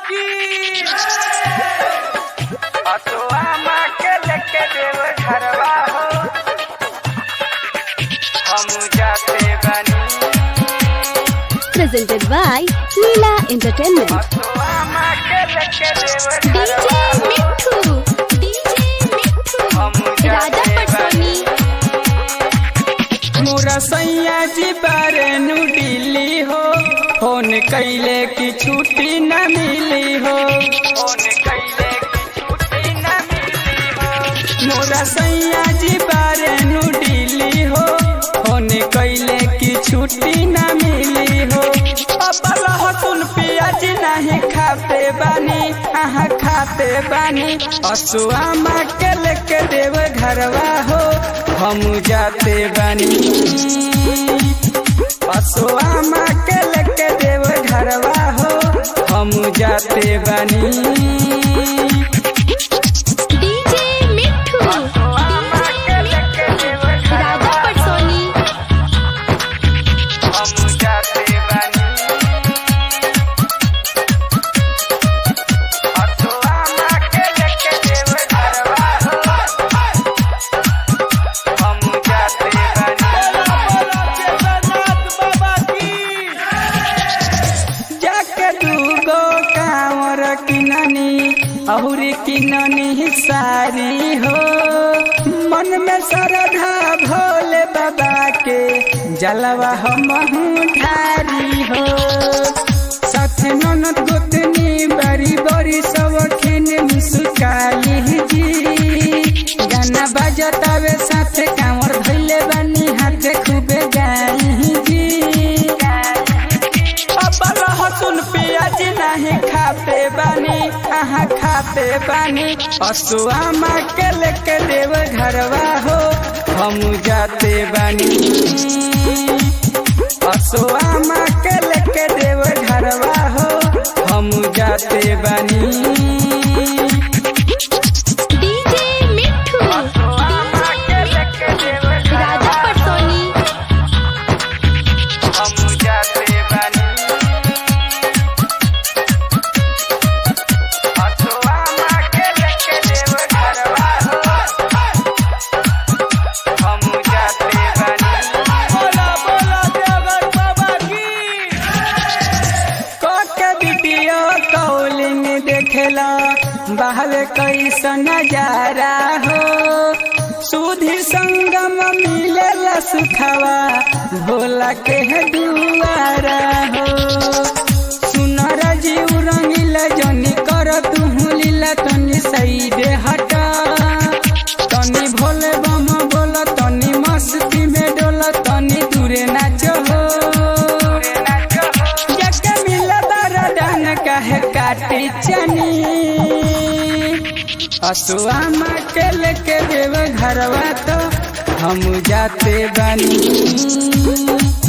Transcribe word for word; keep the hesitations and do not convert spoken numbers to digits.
की अतुआ माँ के लेके देव घरवा हो हम जाते बनी। Presented by Leela Entertainment. अतुआ माँ के लेके देव D घरवा J हो मिठू, D J मिठू, हम राजा जाते पटोनी। मोरा सैया जी बारे नु दिल्ली हो फोन कैले की छुट्टी न मिली हो फोन कैले की छुट्टी न मिली हो। मोरा सैया जी बारे नु दिल्ली हो फोन कैले की छुट्टी न मिली हो। अब लहसुन प्याज नहीं खाते बानी आहा खाते बानी। असुआ माँ के लेके देव घरवा हो हम जाते बानी। असुआ माँ के लेके देव घरवा हो हम जाते बानी। D J मिठू, असुआ माँ के लेके देव राजा घरवा पटोनी। हम जाते बानी। असुआ माँ के लेके देव घरवा हो हम जाते बानी। जाके दूगो कांवर किननी अहुरी किननी सारी हो मन में श्रद्धा भोले बाबा के जलवा हम ढारी हो। साथ ननद गोतनी बड़ी बड़ी सब खिन मुस्काली जी गाना बजतावे साथ कांवर धैले बानी हाथ खूबे गाई जी। अब लहसुन प्याज नहीं खाते बानी आहा खाते बानी। असुआ माँ के लेके देव घरवा हो हम जाते बानी। असुआ माँ के लेके देव घरवा हो हम जाते बानी। D J मिठू, असुआ माँ के लेके देव राजा घरवा पटोनी। हम जाते बानी। असुआ माँ के लेके देव घरवा हो हम जाते बानी। बोला बोला देवर बाबा की कोके वीडियो कॉलिंग देखेला बाहर कैसा नजारा हो। सुधीर संगम मिलेला सुखवा भोला के दुआरा हो। सुनर जीव रंगीला जनी कर तुहू लीला तनी साइड हटा तनी भोले बम बोला तनी मस्ती में डोला तनी दूरे नाचो हो। जग मिला दरदान कहे काटी चनी। असुआ माँ के लेके देव घरवा तो हम जाते बानी।